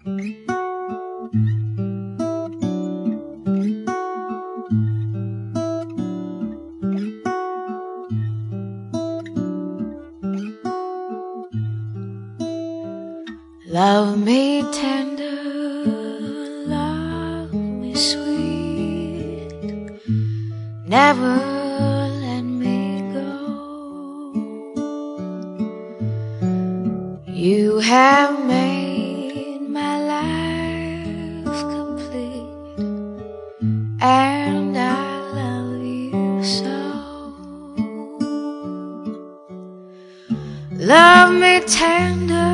Love me tender, love me sweet, never let me go. You have made my life complete, and I love you so. Love me tender,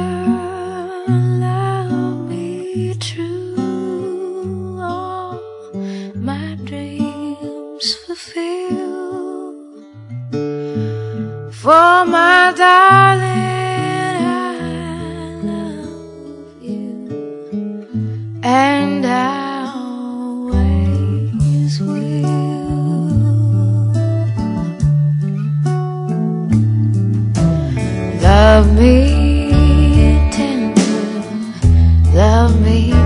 love me true, all my dreams fulfill. For my darling, I love you, and I always will. Love me tender, love me